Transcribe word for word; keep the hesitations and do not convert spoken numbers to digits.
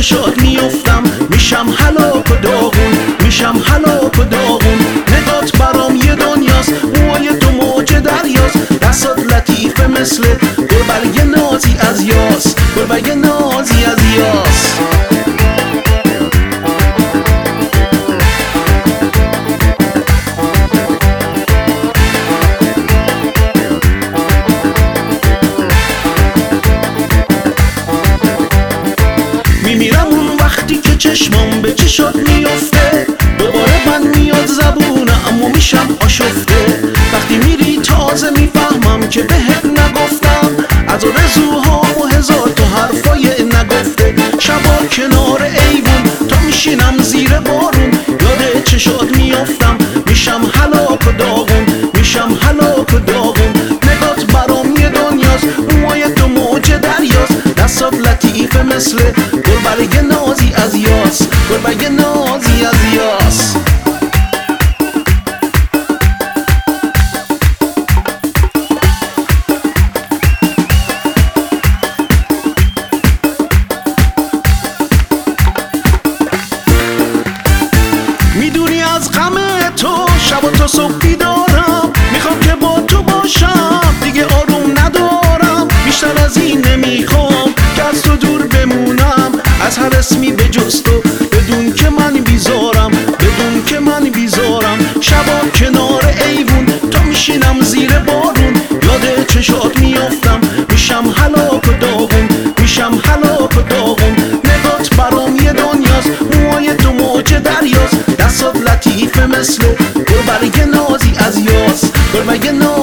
چشات میفتم، میشم هلاک و داغون، میشم هلاک و داغون. نگات برام یه دنیاست، موهای تو موج دریاست، دستات لطیفه مثل گل برگ نازی از یاس، گل برگ نازی از یاس. میمیرم اون وقتی که چشمام به چشات میفته، دوباره من میاد زبونه اما میشم آشفته. وقتی میری تازه میفهمم که بهت نگفتم از آرزوهام و هزار تا حرفای نگفته. شبا کنار ایوون تا میشینم زیر بارون، یاد چشات میافتم، میشم هلاک و داغون، میشم هلاک و داغون. نگات برام یه دنیاست، موهای تو موج دریاست، دستات لطیفه مثل گل برگ نازی از یاس، گل برگ نازی از یاس. میدونی از غم تو شب و تا صبح بیدارم، میخوام که با تو باشم، دیگه آروم ندارم. بیشتر از این نمیخوام که از تو دور بمونم، از هر اسمی به جز تو، بدون که من بیزارم، بدون که من بیزارم. شبا کنار ایوون تا میشینم زیر بارون، یاد چشات میافتم، میشم هلاک و داغون، میشم هلاک و داغون. نگات برام یه دنیاست، موهای تو موج دریاست، دستات لطیفه مثل گل برگ نازی از یاس، گل برگ نازی